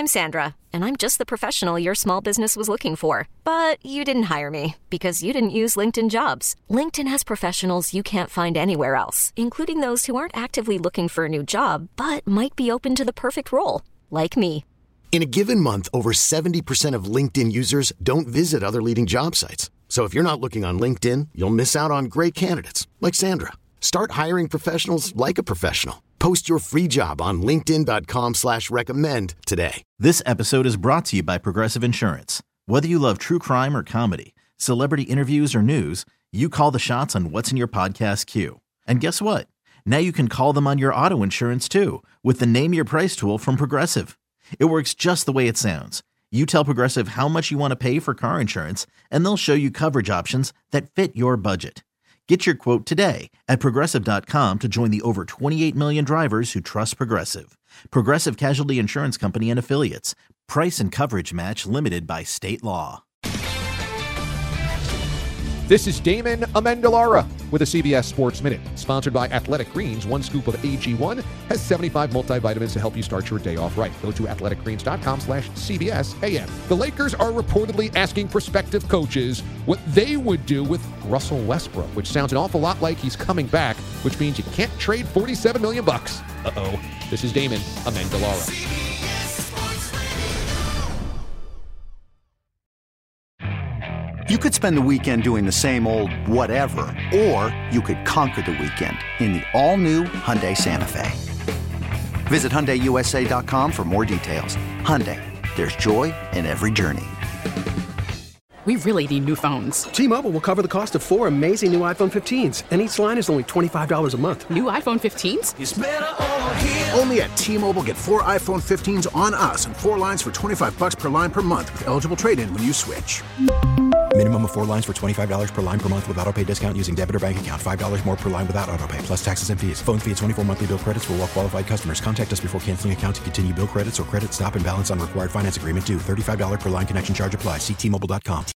I'm Sandra, and I'm just the professional your small business was looking for. But you didn't hire me because you didn't use LinkedIn Jobs. LinkedIn has professionals you can't find anywhere else, including those who aren't actively looking for a new job, but might be open to the perfect role, like me. In a given month, over 70% of LinkedIn users don't visit other leading job sites. So if you're not looking on LinkedIn, you'll miss out on great candidates like Sandra. Start hiring professionals like a professional. Post your free job on linkedin.com/recommend today. This episode is brought to you by Progressive Insurance. Whether you love true crime or comedy, celebrity interviews or news, you call the shots on what's in your podcast queue. And guess what? Now you can call them on your auto insurance too with the Name Your Price tool from Progressive. It works just the way it sounds. You tell Progressive how much you want to pay for car insurance, and they'll show you coverage options that fit your budget. Get your quote today at Progressive.com to join the over 28 million drivers who trust Progressive. Progressive Casualty Insurance Company and Affiliates. Price and coverage match limited by state law. This is Damon Amendolara with a CBS Sports Minute, sponsored by Athletic Greens. One scoop of AG1 has 75 multivitamins to help you start your day off right. Go to athleticgreens.com/CBSAM. The Lakers are reportedly asking prospective coaches what they would do with Russell Westbrook, which sounds an awful lot like he's coming back, which means you can't trade $47 million. Uh-oh. This is Damon Amendolara. You could spend the weekend doing the same old whatever, or you could conquer the weekend in the all-new Hyundai Santa Fe. Visit HyundaiUSA.com for more details. Hyundai, there's joy in every journey. We really need new phones. T-Mobile will cover the cost of 4 amazing new iPhone 15s, and each line is only $25 a month. New iPhone 15s? It's better over here. Only at T-Mobile, get 4 iPhone 15s on us and 4 lines for $25 per line per month with eligible trade-in when you switch. Minimum of 4 lines for $25 per line per month with autopay discount using debit or bank account. $5 more per line without autopay, plus taxes and fees. Phone fee at 24 monthly bill credits for well-qualified customers. Contact us before canceling account to continue bill credits or credit stop and balance on required finance agreement due. $35 per line connection charge applies. See T-Mobile.com.